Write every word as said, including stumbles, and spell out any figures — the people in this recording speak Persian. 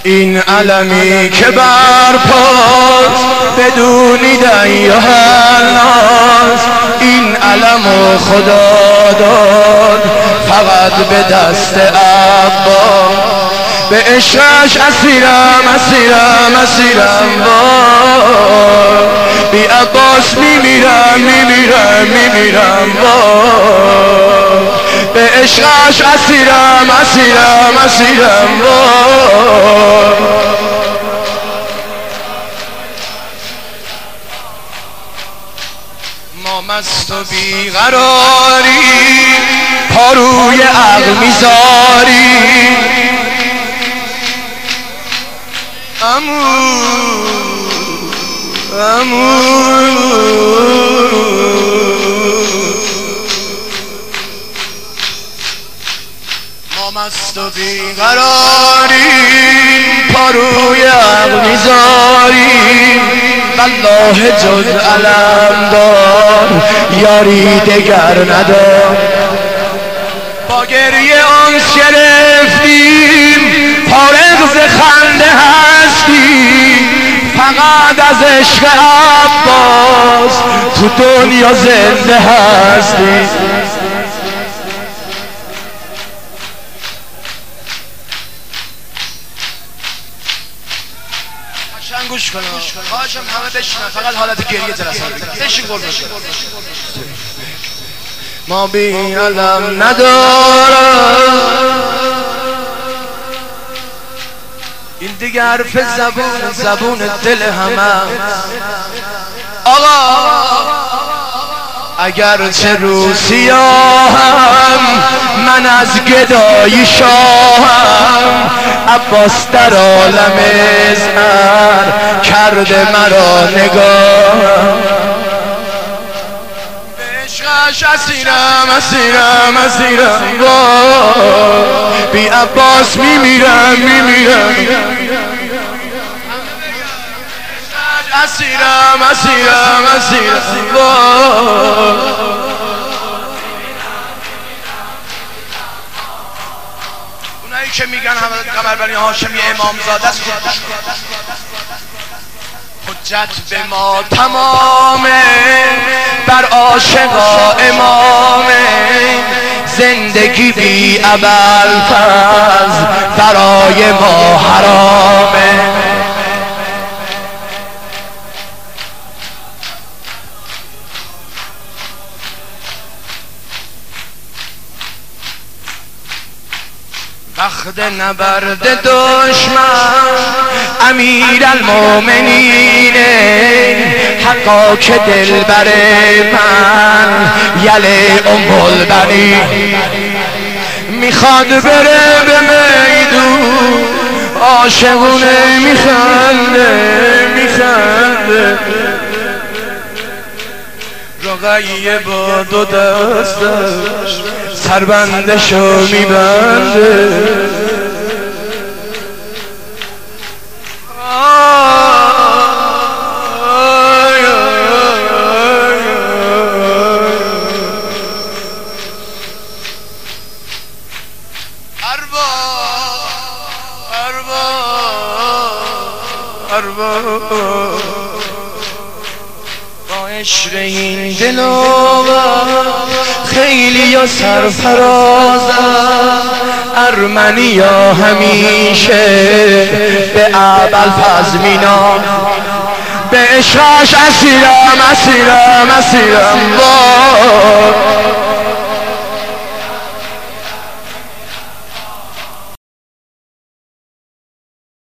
این علمی که برپاست بدونی دیا هرناز، این علمو خدا داد فقط به دست عباس. به عشقش اسیرم اسیرم اسیرم وای، بی عباس میمیرم میمیرم میمیرم وای. به عشقش اسیرم اسیرم اسیرم وای. ما مست و بیقراری پاروی عقل میذاری، امو امو ما مست و بیقراری پاروی عقل میذاری، والله جز علم دار یاری دگر ندار. با گریه آنس گرفتیم فارغ ز خنده هستی، فقط از عشق عباس تو دنیا زنده هستی. قشنگ گوش کن، خواهشم همه بشنن، فقط حالت گریه جلسه بگیرن. بشین قربون. ما بی علم ندارم، این دیگه حرف زبون زبون دل همه. آقا اگر چه رو سیاهم من از گدایی شاهم، عباس در عالم زهر کرده مرا نگاه. عشقش اسیرم اسیرم اسیرم وای، بی عباس میمیرم میمیرم. اسیرم اسیرم اسیرم وای. اونایی که میگن همه قمربانی هاشمی امامزاده است، حجت به ما تمامه بر عاشقا امامه، زندگی بی ابوالفضل برای ما حرامه. وقت نبرد دشمن امیر المومنینه، حقا که دل بر من یله ام البنین. میخواد بره به میدون عاشقونه میخنده میخنده، رقیه با دو دستش سربندشو میبنده. با عشق این دلوار خیلی یا سرفرازم، ارمنیا همیشه به ابوالفضل مینام. به عشقش اسیرم اسیرم اسیرم وای،